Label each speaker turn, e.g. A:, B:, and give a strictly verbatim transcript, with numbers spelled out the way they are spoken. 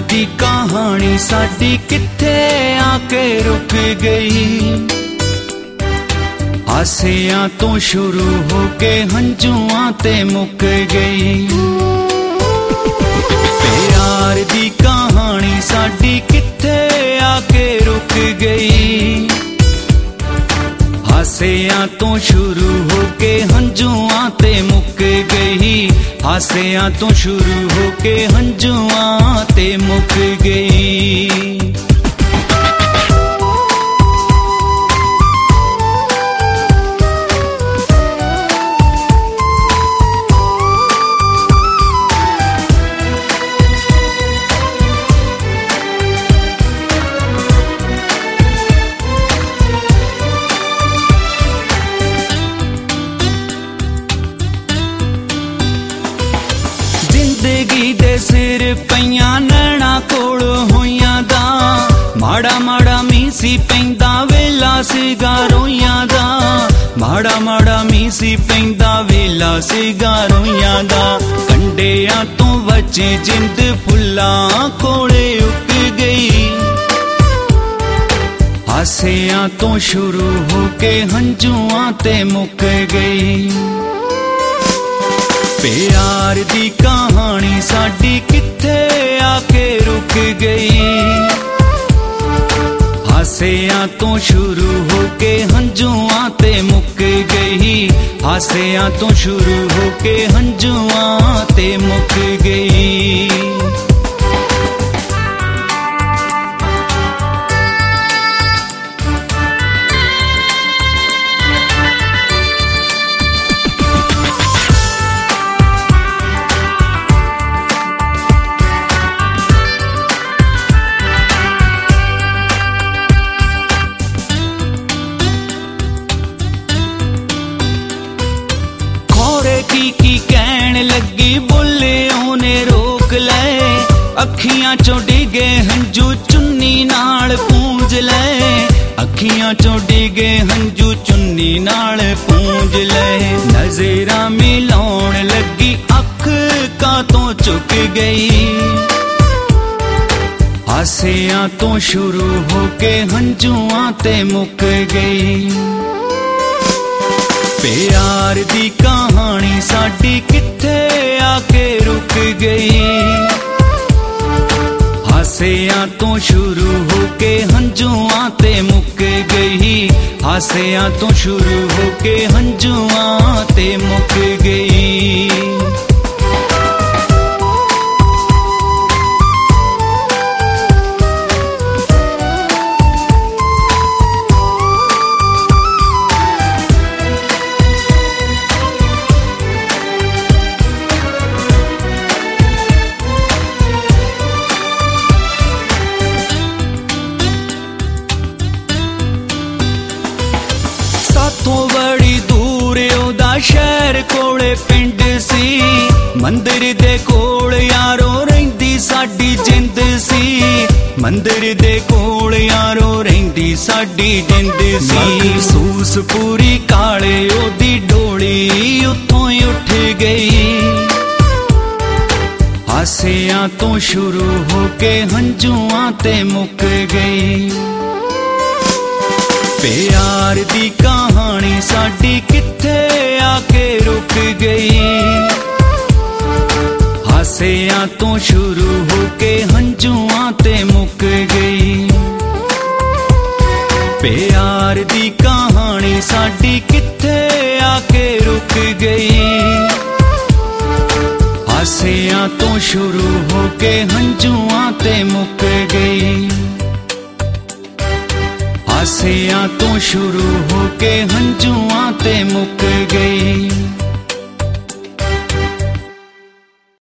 A: दी कहानी साडी किथे आके रुक गई। हासियां तो शुरू होके हंजुआं ते मुक गई। प्यार दी कहानी साडी किथे आके रुक गई। हासियां तो शुरू होके हंजुआं ते मुक गई। हासियां तो शुरू होके हंजुआं ते मुक गई। जिंदगी दे सिर पईयां नैना कोल होइयां दा। माड़ा माड़ा मीं सी पैंदा वेला सीगा रोइयां दा। माड़ा माड़ा मीं सी पैंदा वेला सीगा रोइयां दा। कंडियां तो बची जिंद फुल्लां कोले उक गई। हासियां तो शुरू होके हंजुआं ते मुक गई। प्यार दी कहानी साडी किथे आके रुक गई। हासियां तो शुरू होके हंजुआं ते मुक गई। हासियां तो शुरू होके हंजुआं ते मुक गई। की की कहन लगी बोले ओने रोक ले। अखियां चों डिगे हंजू चुन्नी नाल पूंज ले। अखियां चों डिगे हंजू चुन्नी नाल पूंज ले। नजरां मिलाउण लगी अख का तो चुक गई। हासियां तो शुरू होके हंजुआं ते मुक गई। प्यार दी कहानी साडी किथे आके रुक गई। हासियां तो शुरू होके हंजुआं ते मुक गई। हासियां तो शुरू होके हंजुआं ते मुक गई। साथों बड़ी दूर ओदा शहर कोले पिंड सी। मंदिर दे कोल यारो रहिंदी साडी जिंद सी। मंदिर दे कोल यारो रहिंदी साडी जिंद सी। महसूस पूरी काले ओदी डोली उत्थों उठ गई। हासियां तो शुरू होके हंजुआं ते मुक गई। प्यार दी कहानी साडी किथे आके रुक गई। हासियां तो शुरू होके हंजुआं ते मुक गई। प्यार दी कहानी साडी किथे आके रुक गई। हासियां तो शुरू होके हंजुआं ते मुक गई। हासियां तो शुरू होके हंजुआं ते मुक